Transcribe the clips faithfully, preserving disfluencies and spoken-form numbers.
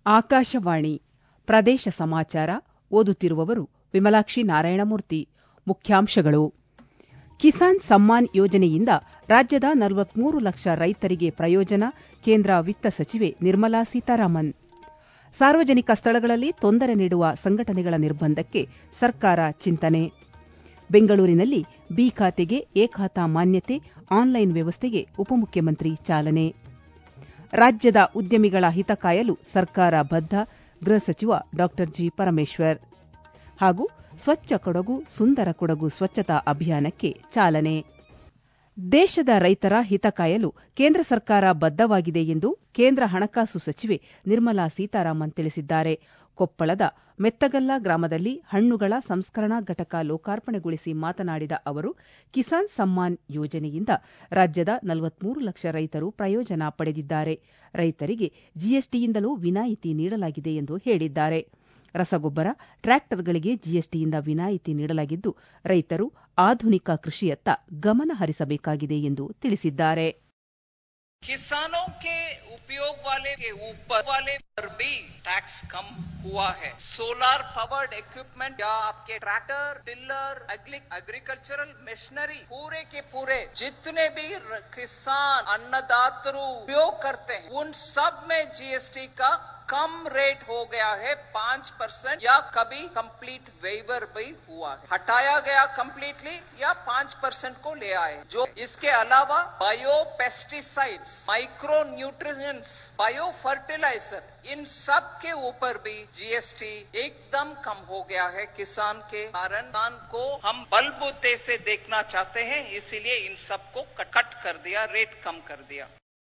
ಆಕಾಶವಾಣಿ ಪ್ರದೇಶ ಸಮಾಚಾರ ಓದುತ್ತಿರುವವರು ವಿಮಲಾಕ್ಷಿ ನಾರಾಯಣಮೂರ್ತಿ. ಮುಖ್ಯಾಂಶಗಳು. ಕಿಸಾನ್ ಸಮ್ಮಾನ್ ಯೋಜನೆಯಿಂದ ರಾಜ್ಯದ ನಲವತ್ಮೂರು ಲಕ್ಷ ರೈತರಿಗೆ ಪ್ರಯೋಜನ, ಕೇಂದ್ರ ವಿತ್ತ ಸಚಿವೆ ನಿರ್ಮಲಾ ಸೀತಾರಾಮನ್. ಸಾರ್ವಜನಿಕ ಸ್ಥಳಗಳಲ್ಲಿ ತೊಂದರೆ ನೀಡುವ ಸಂಘಟನೆಗಳ ನಿರ್ಬಂಧಕ್ಕೆ ಸರ್ಕಾರ ಚಿಂತನೆ. ಬೆಂಗಳೂರಿನಲ್ಲಿ ಬಿ ಖಾತೆಗೆ ಎ ಖಾತಾ ಮಾನ್ಯತೆ, ಆನ್ಲೈನ್ ವ್ಯವಸ್ಥೆಗೆ ಉಪಮುಖ್ಯಮಂತ್ರಿ ಚಾಲನೆ. ರಾಜ್ಯದ ಉದ್ಯಮಿಗಳ ಹಿತ ಕಾಯಲು ಸರ್ಕಾರ ಬದ್ಧ, ಗೃಹ ಸಚಿವ ಡಾ ಜಿ ಪರಮೇಶ್ವರ್. ಹಾಗೂ ಸ್ವಚ್ಛ ಕೊಡಗು ಸುಂದರ ಕೊಡಗು ಸ್ವಚ್ಛತಾ ಅಭಿಯಾನಕ್ಕೆ ಚಾಲನೆ. ದೇಶದ ರೈತರ ಹಿತ ಕಾಯಲು ಕೇಂದ್ರ ಸರ್ಕಾರ ಬದ್ಧವಾಗಿದೆ ಎಂದು ಕೇಂದ್ರ ಹಣಕಾಸು ಸಚಿವೆ ನಿರ್ಮಲಾ ಸೀತಾರಾಮನ್ ತಿಳಿಸಿದ್ದಾರೆ. ಕೊಪ್ಪಳದ ಮೆತ್ತಗಲ್ಲ ಗ್ರಾಮದಲ್ಲಿ ಹಣ್ಣುಗಳ ಸಂಸ್ಕರಣಾ ಘಟಕ ಲೋಕಾರ್ಪಣೆಗೊಳಿಸಿ ಮಾತನಾಡಿದ ಅವರು, ಕಿಸಾನ್ ಸಮ್ಮಾನ್ ಯೋಜನೆಯಿಂದ ರಾಜ್ಯದ ನಲವತ್ಮೂರು ಲಕ್ಷ ರೈತರು ಪ್ರಯೋಜನ ಪಡೆದಿದ್ದಾರೆ. ರೈತರಿಗೆ ಜಿಎಸ್ಟಿಯಿಂದಲೂ ವಿನಾಯಿತಿ ನೀಡಲಾಗಿದೆ ಎಂದು ಹೇಳಿದ್ದಾರೆ. ರಸಗೊಬ್ಬರ, ಟ್ರ್ಯಾಕ್ಟರ್ಗಳಿಗೆ ಜಿಎಸ್ಟಿಯಿಂದ ವಿನಾಯಿತಿ ನೀಡಲಾಗಿದ್ದು, ರೈತರು ಆಧುನಿಕ ಕೃಷಿಯತ್ತ ಗಮನ ಹರಿಸಬೇಕಾಗಿದೆ ಎಂದು ತಿಳಿಸಿದ್ದಾರೆ. किसानों के उपयोग वाले के ऊपर वाले पर भी टैक्स कम हुआ है. सोलर पावर्ड इक्विपमेंट या आपके ट्रैक्टर, टिलर, एग्रीकल्चरल मशीनरी, पूरे के पूरे जितने भी किसान अन्नदाता उपयोग करते हैं, उन सब में जीएसटी का कम रेट हो गया है पांच परसेंट या कभी कंप्लीट वेवर भी हुआ है. हटाया गया कंप्लीटली या पांच परसेंट को ले आए. जो इसके अलावा bio pesticides, micro nutrients, bio fertiliser, इन सब के ऊपर भी जीएसटी एकदम कम हो गया है. किसान के कारण किसान को हम बलबूते से देखना चाहते हैं, इसीलिए इन सब को कट कर दिया, रेट कम कर दिया.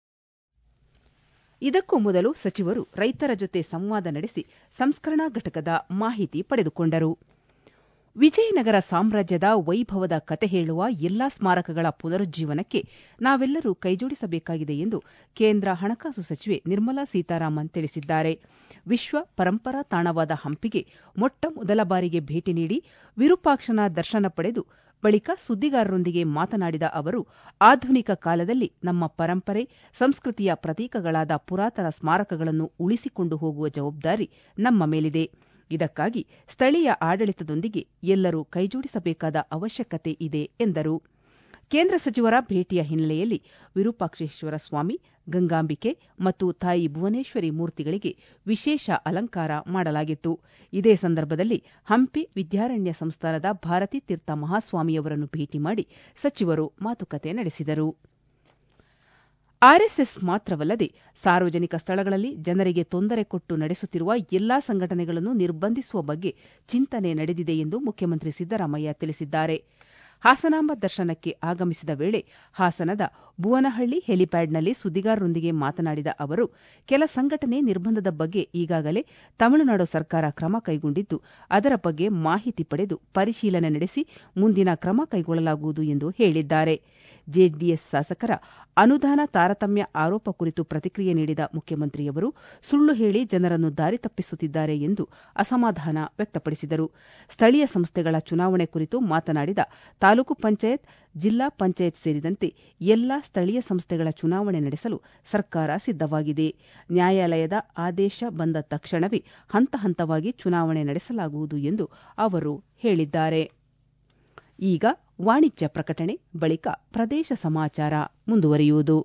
ಇದಕ್ಕೂ ಮೊದಲು ಸಚಿವರು ರೈತರ ಜೊತೆ ಸಂವಾದ ನಡೆಸಿ ಸಂಸ್ಕರಣಾ ಘಟಕದ ಮಾಹಿತಿ ಪಡೆದುಕೊಂಡರು. ವಿಜಯನಗರ ಸಾಮ್ರಾಜ್ಯದ ವೈಭವದ ಕತೆ ಹೇಳುವ ಎಲ್ಲಾ ಸ್ಮಾರಕಗಳ ಪುನರುಜ್ಜೀವನಕ್ಕೆ ನಾವೆಲ್ಲರೂ ಕೈಜೋಡಿಸಬೇಕಾಗಿದೆ ಎಂದು ಕೇಂದ್ರ ಹಣಕಾಸು ಸಚಿವೆ ನಿರ್ಮಲಾ ಸೀತಾರಾಮನ್ ತಿಳಿಸಿದ್ದಾರೆ. ವಿಶ್ವ ಪರಂಪರಾ ತಾಣವಾದ ಹಂಪಿಗೆ ಮೊಟ್ಟ ಮೊದಲ ಬಾರಿಗೆ ಭೇಟಿ ನೀಡಿ ವಿರೂಪಾಕ್ಷನ ದರ್ಶನ ಪಡೆದು ಬಳಿಕ ಸುದ್ದಿಗಾರರೊಂದಿಗೆ ಮಾತನಾಡಿದ ಅವರು, ಆಧುನಿಕ ಕಾಲದಲ್ಲಿ ನಮ್ಮ ಪರಂಪರೆ, ಸಂಸ್ಕೃತಿಯ ಪ್ರತೀಕಗಳಾದ ಪುರಾತನ ಸ್ಮಾರಕಗಳನ್ನು ಉಳಿಸಿಕೊಂಡು ಹೋಗುವ ಜವಾಬ್ದಾರಿ ನಮ್ಮ ಮೇಲಿದೆ. ಇದಕ್ಕಾಗಿ ಸ್ಥಳೀಯ ಆಡಳಿತದೊಂದಿಗೆ ಎಲ್ಲರೂ ಕೈಜೋಡಿಸಬೇಕಾದ ಅವಶ್ಯಕತೆ ಇದೆ ಎಂದರು. ಕೇಂದ್ರ ಸಚಿವರ ಭೇಟಿಯ ಹಿನ್ನೆಲೆಯಲ್ಲಿ ವಿರೂಪಾಕ್ಷೇಶ್ವರ ಸ್ವಾಮಿ, ಗಂಗಾಂಬಿಕೆ ಮತ್ತು ತಾಯಿ ಭುವನೇಶ್ವರಿ ಮೂರ್ತಿಗಳಿಗೆ ವಿಶೇಷ ಅಲಂಕಾರ ಮಾಡಲಾಗಿತ್ತು. ಇದೇ ಸಂದರ್ಭದಲ್ಲಿ ಹಂಪಿ ವಿದ್ಯಾರಣ್ಯ ಸಂಸ್ಥಾನದ ಭಾರತೀ ತೀರ್ಥ ಮಹಾಸ್ವಾಮಿಯವರನ್ನು ಭೇಟಿ ಮಾಡಿ ಸಚಿವರು ಮಾತುಕತೆ ನಡೆಸಿದರು. ಆರ್ಎಸ್ಎಸ್ ಮಾತ್ರವಲ್ಲದೆ ಸಾರ್ವಜನಿಕ ಸ್ಥಳಗಳಲ್ಲಿ ಜನರಿಗೆ ತೊಂದರೆ ಕೊಟ್ಟು ನಡೆಸುತ್ತಿರುವ ಎಲ್ಲಾ ಸಂಘಟನೆಗಳನ್ನು ನಿರ್ಬಂಧಿಸುವ ಬಗ್ಗೆ ಚಿಂತನೆ ನಡೆದಿದೆ ಎಂದು ಮುಖ್ಯಮಂತ್ರಿ ಸಿದ್ದರಾಮಯ್ಯ ತಿಳಿಸಿದ್ದಾರೆ. ಹಾಸನಾಂಬ ದರ್ಶನಕ್ಕೆ ಆಗಮಿಸಿದ ವೇಳೆ ಹಾಸನದ ಭುವನಹಳ್ಳಿ ಹೆಲಿಪ್ಯಾಡ್ನಲ್ಲಿ ಸುದ್ದಿಗಾರರೊಂದಿಗೆ ಮಾತನಾಡಿದ ಅವರು, ಕೆಲ ಸಂಘಟನೆ ನಿರ್ಬಂಧದ ಬಗ್ಗೆ ಈಗಾಗಲೇ ತಮಿಳುನಾಡು ಸರ್ಕಾರ ಕ್ರಮ ಕೈಗೊಂಡಿದ್ದು, ಅದರ ಬಗ್ಗೆ ಮಾಹಿತಿ ಪಡೆದು ಪರಿಶೀಲನೆ ನಡೆಸಿ ಮುಂದಿನ ಕ್ರಮ ಕೈಗೊಳ್ಳಲಾಗುವುದು ಎಂದು ಹೇಳಿದ್ದಾರೆ. ಜೆಡಿಎಸ್ ಶಾಸಕರ ಅನುದಾನ ತಾರತಮ್ಯ ಆರೋಪ ಕುರಿತು ಪ್ರತಿಕ್ರಿಯೆ ನೀಡಿದ ಮುಖ್ಯಮಂತ್ರಿಯವರು, ಸುಳ್ಳು ಹೇಳಿ ಜನರನ್ನು ದಾರಿ ತಪ್ಪಿಸುತ್ತಿದ್ದಾರೆ ಎಂದು ಅಸಮಾಧಾನ ವ್ಯಕ್ತಪಡಿಸಿದರು. ಸ್ಥಳೀಯ ಸಂಸ್ಥೆಗಳ ಚುನಾವಣೆ ಕುರಿತು ಮಾತನಾಡಿದ ತಾಲೂಕು ಪಂಚಾಯತ್, ಜಿಲ್ಲಾ ಪಂಚಾಯತ್ ಸೇರಿದಂತೆ ಎಲ್ಲಾ ಸ್ಥಳೀಯ ಸಂಸ್ಥೆಗಳ ಚುನಾವಣೆ ನಡೆಸಲು ಸರ್ಕಾರ ಸಿದ್ದವಾಗಿದೆ. ನ್ಯಾಯಾಲಯದ ಆದೇಶ ಬಂದ ತಕ್ಷಣವೇ ಹಂತ ಹಂತವಾಗಿ ಚುನಾವಣೆ ನಡೆಸಲಾಗುವುದು ಎಂದು ಅವರು ಹೇಳಿದ್ದಾರೆ. ಈಗ ವಾಣಿಜ್ಯ ಪ್ರಕಟಣೆ, ಬಳಿಕ ಪ್ರದೇಶ ಸಮಾಚಾರ ಮುಂದುವರಿಯುವುದು.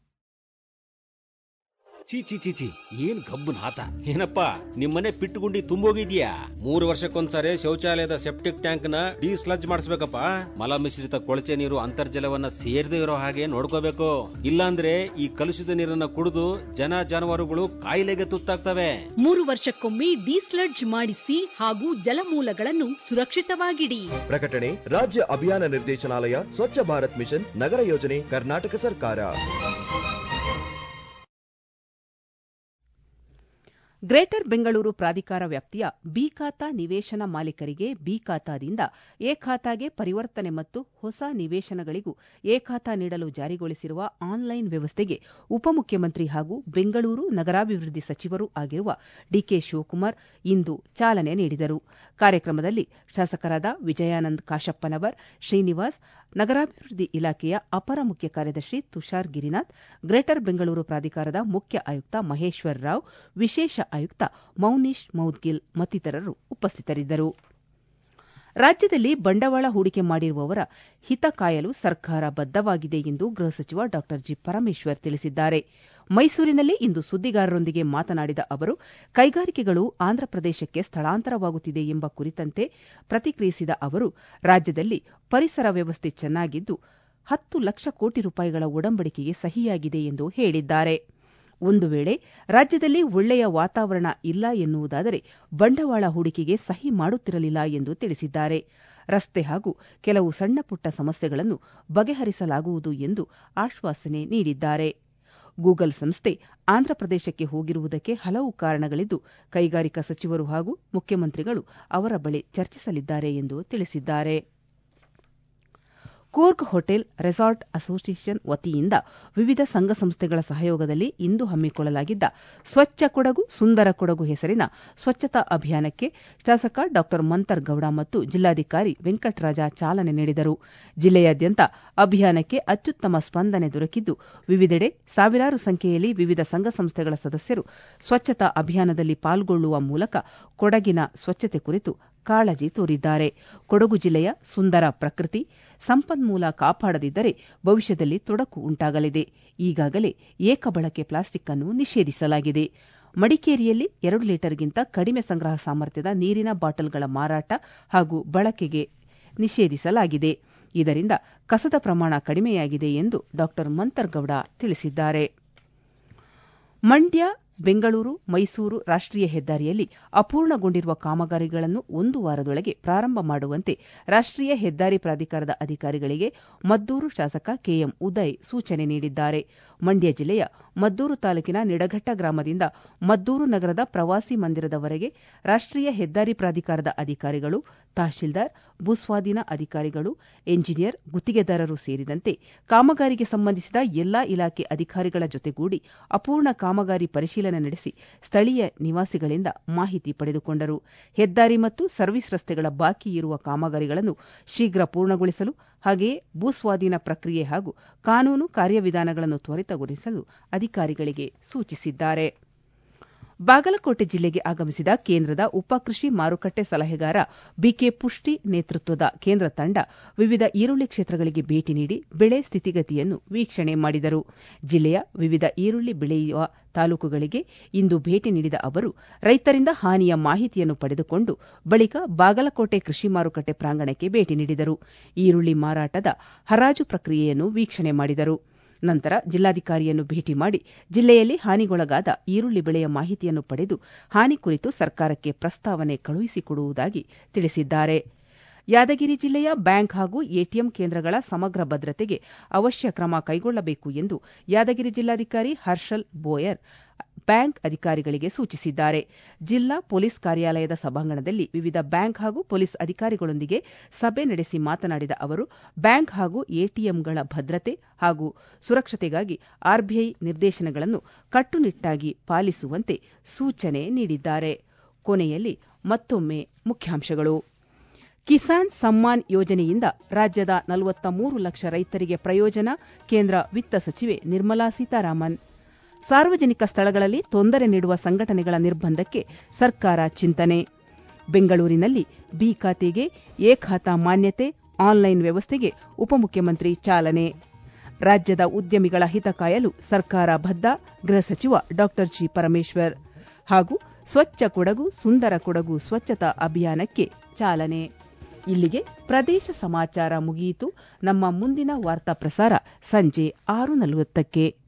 ಚೀ ಚಿ ಚಿ ಚಿ ಏನ್ ಗಬ್ಬು ನಾತ ಏನಪ್ಪಾ, ನಿಮ್ಮನೆ ಪಿಟ್ಟುಗುಂಡಿ ತುಂಬೋಗಿದ್ಯಾ? ಮೂರು ವರ್ಷಕ್ಕೊಂದ್ಸರಿ ಶೌಚಾಲಯದ ಸೆಪ್ಟಿಕ್ ಟ್ಯಾಂಕ್ ನ ಡಿಸ್ಲಜ್ ಮಾಡಿಸ್ಬೇಕಪ್ಪ. ಮಲ ಮಿಶ್ರಿತ ಕೊಳಚೆ ನೀರು ಅಂತರ್ಜಲವನ್ನ ಸೇರದೆ ಇರೋ ಹಾಗೆ ನೋಡ್ಕೋಬೇಕು. ಇಲ್ಲಾಂದ್ರೆ ಈ ಕಲುಷಿತ ನೀರನ್ನ ಕುಡಿದು ಜನ ಜಾನುವಾರುಗಳು ಕಾಯಿಲೆಗೆ ತುತ್ತಾಗ್ತವೆ. ಮೂರು ವರ್ಷಕ್ಕೊಮ್ಮೆ ಡಿಸ್ಲಡ್ಜ್ ಮಾಡಿಸಿ ಹಾಗೂ ಜಲಮೂಲಗಳನ್ನು ಸುರಕ್ಷಿತವಾಗಿಡಿ. ಪ್ರಕಟಣೆ ರಾಜ್ಯ ಅಭಿಯಾನ ನಿರ್ದೇಶನಾಲಯ, ಸ್ವಚ್ಛ ಭಾರತ್ ಮಿಷನ್, ನಗರ ಯೋಜನೆ, ಕರ್ನಾಟಕ ಸರ್ಕಾರ. ಗ್ರೇಟರ್ ಬೆಂಗಳೂರು ಪ್ರಾಧಿಕಾರ ವ್ಯಾಪ್ತಿಯ ಬಿ ಖಾತಾ ನಿವೇಶನ ಮಾಲೀಕರಿಗೆ ಬಿ ಖಾತಾದಿಂದ ಎ ಖಾತಾಗೆ ಪರಿವರ್ತನೆ ಮತ್ತು ಹೊಸ ನಿವೇಶನಗಳಿಗೂ ಎ ಖಾತಾ ನೀಡಲು ಜಾರಿಗೊಳಿಸಿರುವ ಆನ್ಲೈನ್ ವ್ಯವಸ್ಥೆಗೆ ಉಪಮುಖ್ಯಮಂತ್ರಿ ಹಾಗೂ ಬೆಂಗಳೂರು ನಗರಾಭಿವೃದ್ಧಿ ಸಚಿವರೂ ಆಗಿರುವ ಡಿಕೆ ಶಿವಕುಮಾರ್ ಇಂದು ಚಾಲನೆ ನೀಡಿದರು. ಕಾರ್ಯಕ್ರಮದಲ್ಲಿ ಶಾಸಕರಾದ ವಿಜಯಾನಂದ್ ಕಾಶಪ್ಪನವರ್, ಶ್ರೀನಿವಾಸ್, ನಗರಾಭಿವೃದ್ಧಿ ಇಲಾಖೆಯ ಅಪರ ಮುಖ್ಯ ಕಾರ್ಯದರ್ಶಿ ತುಷಾರ್ ಗಿರಿನಾಥ್, ಗ್ರೇಟರ್ ಬೆಂಗಳೂರು ಪ್ರಾಧಿಕಾರದ ಮುಖ್ಯ ಆಯುಕ್ತ ಮಹೇಶ್ವರ್ ರಾವ್, ವಿಶೇಷ ಆಯುಕ್ತ ಮೌನೀಶ್ ಮೌದ್ಗಿಲ್ ಮತ್ತಿತರರು ಉಪಸ್ಥಿತರಿದ್ದರು. ರಾಜ್ಯದಲ್ಲಿ ಬಂಡವಾಳ ಹೂಡಿಕೆ ಮಾಡಿರುವವರ ಹಿತ ಕಾಯಲು ಸರ್ಕಾರ ಬದ್ಧವಾಗಿದೆ ಎಂದು ಗೃಹ ಸಚಿವ ಡಾ ಜಿ ಪರಮೇಶ್ವರ್ ತಿಳಿಸಿದ್ದಾರೆ. ಮೈಸೂರಿನಲ್ಲಿ ಇಂದು ಸುದ್ದಿಗಾರರೊಂದಿಗೆ ಮಾತನಾಡಿದ ಅವರು, ಕೈಗಾರಿಕೆಗಳು ಆಂಧ್ರಪ್ರದೇಶಕ್ಕೆ ಸ್ಥಳಾಂತರವಾಗುತ್ತಿದೆ ಎಂಬ ಕುರಿತಂತೆ ಪ್ರತಿಕ್ರಿಯಿಸಿದ ಅವರು, ರಾಜ್ಯದಲ್ಲಿ ಪರಿಸರ ವ್ಯವಸ್ಥೆ ಚೆನ್ನಾಗಿದ್ದು ಹತ್ತು ಲಕ್ಷ ಕೋಟಿ ರೂಪಾಯಿಗಳ ಒಡಂಬಡಿಕೆಗೆ ಸಹಿಯಾಗಿದೆ ಎಂದು ಹೇಳಿದ್ದಾರೆ. ಒಂದು ವೇಳೆ ರಾಜ್ಯದಲ್ಲಿ ಒಳ್ಳೆಯ ವಾತಾವರಣ ಇಲ್ಲ ಎನ್ನುವುದಾದರೆ ಬಂಡವಾಳ ಹೂಡಿಕೆಗೆ ಸಹಿ ಮಾಡುತ್ತಿರಲಿಲ್ಲ ಎಂದು ತಿಳಿಸಿದ್ದಾರೆ. ರಸ್ತೆ ಹಾಗೂ ಕೆಲವು ಸಣ್ಣಪುಟ್ಟ ಸಮಸ್ಯೆಗಳನ್ನು ಬಗೆಹರಿಸಲಾಗುವುದು ಎಂದು ಆಶ್ವಾಸನೆ ನೀಡಿದ್ದಾರೆ. ಗೂಗಲ್ ಸಂಸ್ಥೆ ಆಂಧ್ರಪ್ರದೇಶಕ್ಕೆ ಹೋಗಿರುವುದಕ್ಕೆ ಹಲವು ಕಾರಣಗಳಿದ್ದು, ಕೈಗಾರಿಕಾ ಸಚಿವರು ಹಾಗೂ ಮುಖ್ಯಮಂತ್ರಿಗಳು ಅವರ ಬಳಿ ಚರ್ಚಿಸಲಿದ್ದಾರೆ ಎಂದು ತಿಳಿಸಿದ್ದಾರೆ. ಕೂರ್ಗ್ ಹೋಟೆಲ್ ರೆಸಾರ್ಟ್ ಅಸೋಸಿಯೇಷನ್ ವತಿಯಿಂದ ವಿವಿಧ ಸಂಘ ಸಂಸ್ಥೆಗಳ ಸಹಯೋಗದಲ್ಲಿ ಇಂದು ಹಮ್ಮಿಕೊಳ್ಳಲಾಗಿದ್ದ ಸ್ವಚ್ಛ ಕೊಡಗು ಸುಂದರ ಕೊಡಗು ಹೆಸರಿನ ಸ್ವಚ್ಛತಾ ಅಭಿಯಾನಕ್ಕೆ ಶಾಸಕ ಡಾ ಮಂತರ್ ಗೌಡ ಮತ್ತು ಜಿಲ್ಲಾಧಿಕಾರಿ ವೆಂಕಟರಾಜ ಚಾಲನೆ ನೀಡಿದರು. ಜಿಲ್ಲೆಯಾದ್ಯಂತ ಅಭಿಯಾನಕ್ಕೆ ಅತ್ಯುತ್ತಮ ಸ್ಪಂದನೆ ದೊರಕಿದ್ದು, ವಿವಿಧೆಡೆ ಸಾವಿರಾರು ಸಂಖ್ಯೆಯಲ್ಲಿ ವಿವಿಧ ಸಂಘ ಸಂಸ್ಥೆಗಳ ಸದಸ್ಯರು ಸ್ವಚ್ಛತಾ ಅಭಿಯಾನದಲ್ಲಿ ಪಾಲ್ಗೊಳ್ಳುವ ಮೂಲಕ ಕೊಡಗಿನ ಸ್ವಚ್ಛತೆ ಕುರಿತು ಕಾಳಜಿ ತೋರಿದ್ದಾರೆ. ಕೊಡಗು ಜಿಲ್ಲೆಯ ಸುಂದರ ಪ್ರಕೃತಿ ಸಂಪನ್ಮೂಲ ಕಾಪಾಡದಿದ್ದರೆ ಭವಿಷ್ಯದಲ್ಲಿ ತೊಡಕು ಉಂಟಾಗಲಿದೆ. ಈಗಾಗಲೇ ಏಕಬಳಕೆ ಪ್ಲಾಸ್ಟಿಕ್ ಅನ್ನು ನಿಷೇಧಿಸಲಾಗಿದೆ. ಮಡಿಕೇರಿಯಲ್ಲಿ ಎರಡು ಲೀಟರ್ಗಿಂತ ಕಡಿಮೆ ಸಂಗ್ರಹ ಸಾಮರ್ಥ್ಯದ ನೀರಿನ ಬಾಟಲ್ಗಳ ಮಾರಾಟ ಹಾಗೂ ಬಳಕೆಗೆ ನಿಷೇಧಿಸಲಾಗಿದೆ. ಇದರಿಂದ ಕಸದ ಪ್ರಮಾಣ ಕಡಿಮೆಯಾಗಿದೆ ಎಂದು ಡಾ ಮಂತರ್ಗೌಡ ತಿಳಿಸಿದ್ದಾರೆ. ಮಂಡ್ಯ ಬೆಂಗಳೂರು ಮೈಸೂರು ರಾಷ್ಟೀಯ ಹೆದ್ದಾರಿಯಲ್ಲಿ ಅಪೂರ್ಣಗೊಂಡಿರುವ ಕಾಮಗಾರಿಗಳನ್ನು ಒಂದು ವಾರದೊಳಗೆ ಪ್ರಾರಂಭ ಮಾಡುವಂತೆ ರಾಷ್ಟೀಯ ಹೆದ್ದಾರಿ ಪ್ರಾಧಿಕಾರದ ಅಧಿಕಾರಿಗಳಿಗೆ ಮದ್ದೂರು ಶಾಸಕ ಕೆಎಂ ಉದಯ್ ಸೂಚನೆ ನೀಡಿದ್ದಾರೆ. ಮಂಡ್ಯ ಜಿಲ್ಲೆಯ ಮದ್ದೂರು ತಾಲೂಕಿನ ನಿಡಘಟ್ಟ ಗ್ರಾಮದಿಂದ ಮದ್ದೂರು ನಗರದ ಪ್ರವಾಸಿ ಮಂದಿರದವರೆಗೆ ರಾಷ್ಟೀಯ ಹೆದ್ದಾರಿ ಪ್ರಾಧಿಕಾರದ ಅಧಿಕಾರಿಗಳು, ತಹಶೀಲ್ದಾರ್, ಭೂಸ್ವಾಧೀನ ಅಧಿಕಾರಿಗಳು, ಎಂಜಿನಿಯರ್, ಗುತ್ತಿಗೆದಾರರು ಸೇರಿದಂತೆ ಕಾಮಗಾರಿಗೆ ಸಂಬಂಧಿಸಿದ ಎಲ್ಲಾ ಇಲಾಖೆ ಅಧಿಕಾರಿಗಳ ಜೊತೆಗೂಡಿ ಅಪೂರ್ಣ ಕಾಮಗಾರಿ ಪರಿಶೀಲನೆ ನಡೆಸಿ ಸ್ಥಳೀಯ ನಿವಾಸಿಗಳಿಂದ ಮಾಹಿತಿ ಪಡೆದುಕೊಂಡರು. ಹೆದ್ದಾರಿ ಮತ್ತು ಸರ್ವಿಸ್ ರಸ್ತೆಗಳ ಬಾಕಿ ಇರುವ ಕಾಮಗಾರಿಗಳನ್ನು ಶೀಘ್ರ ಪೂರ್ಣಗೊಳಿಸಲು, ಹಾಗೆಯೇ ಭೂಸ್ವಾಧೀನ ಪ್ರಕ್ರಿಯೆ ಹಾಗೂ ಕಾನೂನು ಕಾರ್ಯವಿಧಾನಗಳನ್ನು ತ್ವರಿತಗೊಳಿಸಲು ಅಧಿಕಾರಿಗಳಿಗೆ ಸೂಚಿಸಿದ್ದಾರೆ. ಬಾಗಲಕೋಟೆ ಜಿಲ್ಲೆಗೆ ಆಗಮಿಸಿದ ಕೇಂದ್ರದ ಉಪ ಕೃಷಿ ಮಾರುಕಟ್ಟೆ ಸಲಹೆಗಾರ ಬಿಕೆ ಪುಷ್ಟಿ ನೇತೃತ್ವದ ಕೇಂದ್ರ ತಂಡ ವಿವಿಧ ಈರುಳ್ಳಿ ಕ್ಷೇತ್ರಗಳಿಗೆ ಭೇಟಿ ನೀಡಿ ಬೆಳೆ ಸ್ಥಿತಿಗತಿಯನ್ನು ವೀಕ್ಷಣೆ ಮಾಡಿದರು. ಜಿಲ್ಲೆಯ ವಿವಿಧ ಈರುಳ್ಳಿ ಬೆಳೆಯುವ ತಾಲೂಕುಗಳಿಗೆ ಇಂದು ಭೇಟಿ ನೀಡಿದ ಅವರು ರೈತರಿಂದ ಹಾನಿಯ ಮಾಹಿತಿಯನ್ನು ಪಡೆದುಕೊಂಡು ಬಳಿಕ ಬಾಗಲಕೋಟೆ ಕೃಷಿ ಮಾರುಕಟ್ಟೆ ಪ್ರಾಂಗಣಕ್ಕೆ ಭೇಟಿ ನೀಡಿದರು. ಈರುಳ್ಳಿ ಮಾರಾಟದ ಹರಾಜು ಪ್ರಕ್ರಿಯೆಯನ್ನು ವೀಕ್ಷಣೆ ಮಾಡಿದರು. ನಂತರ ಜಿಲ್ಲಾಧಿಕಾರಿಯನ್ನು ಭೇಟಿ ಮಾಡಿ ಜಿಲ್ಲೆಯಲ್ಲಿ ಹಾನಿಗೊಳಗಾದ ಈರುಳ್ಳಿ ಬೆಳೆಯ ಮಾಹಿತಿಯನ್ನು ಪಡೆದು ಹಾನಿ ಕುರಿತು ಸರ್ಕಾರಕ್ಕೆ ಪ್ರಸ್ತಾವನೆ ಕಳುಹಿಸಿಕೊಡುವುದಾಗಿ ತಿಳಿಸಿದ್ದಾರೆ. ಯಾದಗಿರಿ ಜಿಲ್ಲೆಯ ಬ್ಯಾಂಕ್ ಹಾಗೂ ಎಟಿಎಂ ಕೇಂದ್ರಗಳ ಸಮಗ್ರ ಭದ್ರತೆಗೆ ಅವಶ್ಯ ಕ್ರಮ ಕೈಗೊಳ್ಳಬೇಕು ಎಂದು ಯಾದಗಿರಿ ಜಿಲ್ಲಾಧಿಕಾರಿ ಹರ್ಷಲ್ ಬೋಯರ್ ಬ್ಯಾಂಕ್ ಅಧಿಕಾರಿಗಳಿಗೆ ಸೂಚಿಸಿದ್ದಾರೆ. ಜಿಲ್ಲಾ ಪೊಲೀಸ್ ಕಾರ್ಯಾಲಯದ ಸಭಾಂಗಣದಲ್ಲಿ ವಿವಿಧ ಬ್ಯಾಂಕ್ ಹಾಗೂ ಪೊಲೀಸ್ ಅಧಿಕಾರಿಗಳೊಂದಿಗೆ ಸಭೆ ನಡೆಸಿ ಮಾತನಾಡಿದ ಅವರು, ಬ್ಯಾಂಕ್ ಹಾಗೂ ಎಟಿಎಂಗಳ ಭದ್ರತೆ ಹಾಗೂ ಸುರಕ್ಷತೆಗಾಗಿ ಆರ್ಬಿಐ ನಿರ್ದೇಶನಗಳನ್ನು ಕಟ್ಟುನಿಟ್ಟಾಗಿ ಪಾಲಿಸುವಂತೆ ಸೂಚನೆ ನೀಡಿದ್ದಾರೆ. ಕೊನೆಯಲ್ಲಿ ಮತ್ತೊಮ್ಮೆ ಮುಖ್ಯಾಂಶಗಳು. ಕಿಸಾನ್ ಸಮ್ಮಾನ್ ಯೋಜನೆಯಿಂದ ರಾಜ್ಯದ ನಲವತ್ತ ಮೂರು ಲಕ್ಷ ರೈತರಿಗೆ ಪ್ರಯೋಜನ, ಕೇಂದ್ರ ವಿತ್ತ ಸಚಿವೆ ನಿರ್ಮಲಾ ಸೀತಾರಾಮನ್. ಸಾರ್ವಜನಿಕ ಸ್ಥಳಗಳಲ್ಲಿ ತೊಂದರೆ ನೀಡುವ ಸಂಘಟನೆಗಳ ನಿರ್ಬಂಧಕ್ಕೆ ಸರ್ಕಾರ ಚಿಂತನೆ. ಬೆಂಗಳೂರಿನಲ್ಲಿ ಬಿ ಖಾತೆಗೆ ಎ ಖಾತಾ ಮಾನ್ಯತೆ, ಆನ್ಲೈನ್ ವ್ಯವಸ್ಥೆಗೆ ಉಪಮುಖ್ಯಮಂತ್ರಿ ಚಾಲನೆ. ರಾಜ್ಯದ ಉದ್ಯಮಿಗಳ ಹಿತ ಕಾಯಲು ಸರ್ಕಾರ ಬದ್ಧ, ಗೃಹ ಸಚಿವ ಡಾ ಜಿ ಪರಮೇಶ್ವರ್. ಹಾಗೂ ಸ್ವಚ್ಛ ಕೊಡಗು ಸುಂದರ ಕೊಡಗು ಸ್ವಚ್ಛತಾ ಅಭಿಯಾನಕ್ಕೆ ಚಾಲನೆ. ಇಲ್ಲಿಗೆ ಪ್ರದೇಶ ಸಮಾಚಾರ ಮುಗಿಯಿತು. ನಮ್ಮ ಮುಂದಿನ ವಾರ್ತಾ ಪ್ರಸಾರ ಸಂಜೆ ಆರು ನಲವತ್ತಕ್ಕೆ.